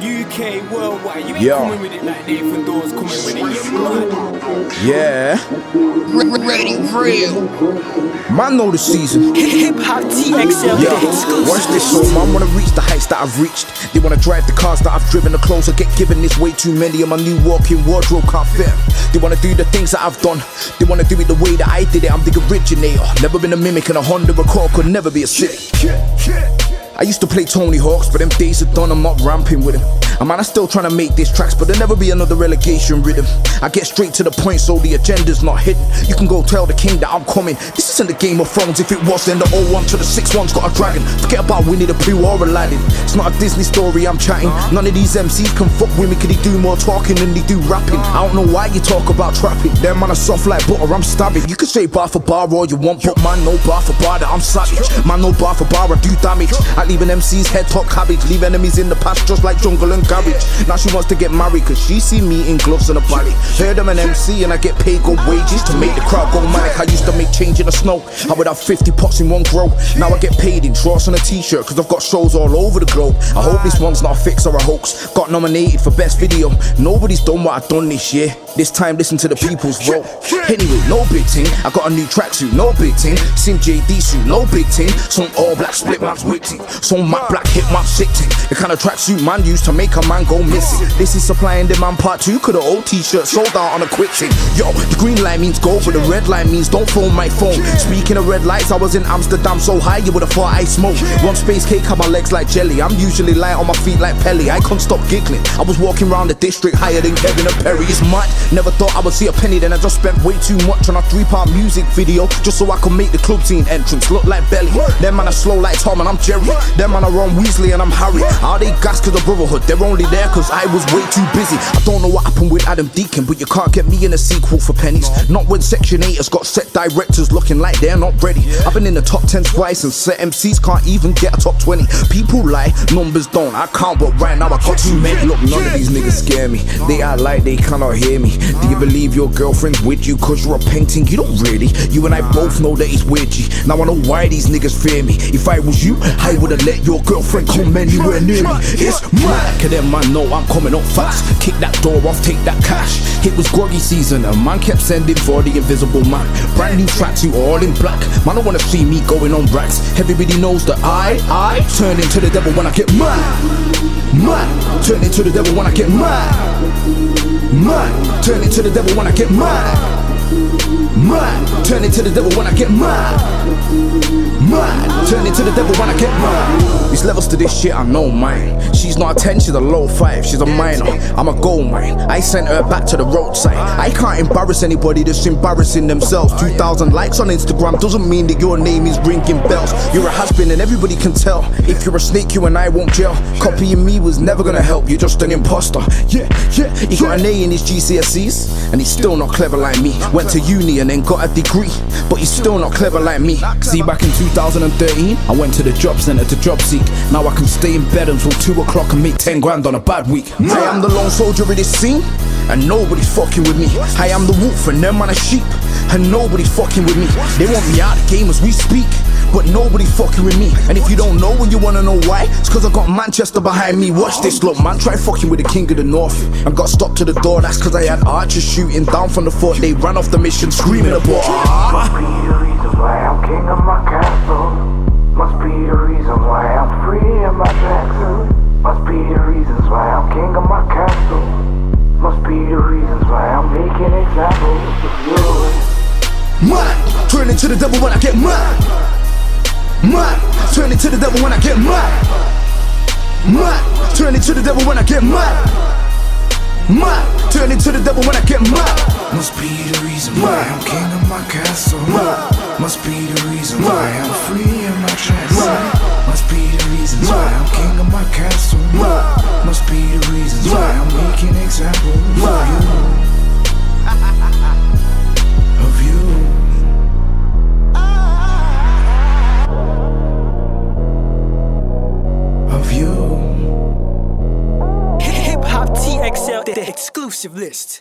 UK, worldwide, you ain't Yo. coming with it like Nathan Dawes coming with it. Yeah. Ready, real. Man know the season. Hip Hop TXL. Yeah. Watch this, so man wanna reach the heights that I've reached. They wanna drive the cars that I've driven. The clothes I get given is way too many, and my new walk-in wardrobe can't fit. They wanna do the things that I've done. They wanna do it the way that I did it. I'm the originator. Never been a mimic, and a Honda Accord could never be a city. I used to play Tony Hawks, but them days are done, I'm not ramping with him. And man, I'm still trying to make these tracks, but there'll never be another relegation rhythm. I get straight to the point, so the agenda's not hidden. You can go tell the king that I'm coming. This isn't the Game of Thrones. If it was, then the 01 to the 6-1's got a dragon. Forget about Winnie the Pooh or Aladdin. It's not a Disney story I'm chatting. None of these MCs can fuck with me, cause they do more talking than they do rapping. I don't know why you talk about trapping. Them man are soft like butter, I'm stabbing. You can say bar for bar all you want, but man, no bar for bar that I'm savage. Man, no bar for bar, I do damage. I leave an MC's head top cabbage. Leave enemies in the past just like jungle and garage. Now she wants to get married cause she see me in gloves and a body. Heard I'm an MC and I get paid good wages to make the crowd go manic. I used to make change in the snow. I would have 50 pots in one grow. Now I get paid in shorts and a t-shirt cause I've got shows all over the globe. I hope this one's not a fix or a hoax. Got nominated for best video. Nobody's done what I've done this year. This time listen to the people's vote. Anyway, no big thing. I got a new tracksuit, no big thing. Sim JD suit, no big thing. Some all black split maps with thing. Some matte black hip map sick thing. The kind of tracksuit man used to make a man go missing. This is supply and demand part 2. Cause the old t-shirt sold out on a quick thing. Yo, the green line means go, but the red line means don't phone my phone. Speaking of red lights, I was in Amsterdam so high you would've thought I smoked. One space cake had my legs like jelly. I'm usually light on my feet like Pelly. I couldn't stop giggling. I was walking around the district higher than Kevin and Perry. It's mad. Never thought I would see a penny, then I just spent way too much on a 3-part music video just so I could make the club scene entrance look like Belly. Them man are slow like Tom and I'm Jerry. Them man are Ron Weasley and I'm Harry. Are they gas cause of brotherhood? They're only there cause I was way too busy. I don't know what happened with Adam Deacon, but you can't get me in a sequel for pennies. Not when Section 8 has got set directors looking like they're not ready. I've been in the top 10 twice and set MCs can't even get a top 20. People lie, numbers don't. I can't, but right now I got too many. Look, none of these niggas scare me. They act like they cannot hear me. Do you believe your girlfriend's with you cause you're a painting? You don't really. You and I both know that it's weird, G. Now I know why these niggas fear me. If I was you, I would've let your girlfriend come anywhere near me. It's mad, cause them man know I'm coming up fast. Kick that door off, take that cash. It was groggy season and man kept sending for the invisible man. Brand new tracksuit all in black. Man don't wanna see me going on racks. Everybody knows that I turn into the devil when I get mad. Mad, turn into the devil when I get mad. Mad, turn into the devil when I get mad. Mad, turn into the devil when I get mad. Mad, turn into the devil when I get mad. There's levels to this shit, I know mine. She's not a 10, she's a low 5. She's a minor, I'm a gold mine. I sent her back to the roadside. I can't embarrass anybody that's embarrassing themselves. 2,000 likes on Instagram doesn't mean that your name is ringing bells. You're a has-been and everybody can tell. If you're a snake, you and I won't gel. Copying me was never gonna help, you're just an imposter. Yeah, he got an A in his GCSEs and he's still not clever like me. Went to uni and then got a degree, but he's still not clever like me. See, back in 2013, I went to the job centre to job seek. Now I can stay in bed until 2 o'clock and make 10 grand on a bad week. I am the lone soldier of this scene, and nobody's fucking with me. I am the wolf and them man are sheep, and nobody's fucking with me. They want me out of the game as we speak, but nobody fucking with me. And if you don't know and you wanna know why, it's cause I got Manchester behind me. Watch this, look man, try fucking with the king of the north and got stopped to the door. That's cause I had archers shooting down from the fort. They ran off the mission screaming about Must be the reason why I'm king of my castle. Must be the reason why I'm free in my tracksuit. Must be the reasons why I'm king of my castle. Must be the reasons why I'm making examples of you. mad, turn into the devil when I get mad. Mad, turn into the devil when I get mad. Mad, turn into the devil when I get mad. Mad, turn into the devil when I get mad. Must be the reason why I'm king of my castle. Must be the reason why I'm free in my tracks. Must be the reasons why I'm king of my castle. Must be the reasons why I'm making examples of you. Of you. Of you. Hip Hop TXL, the exclusive list.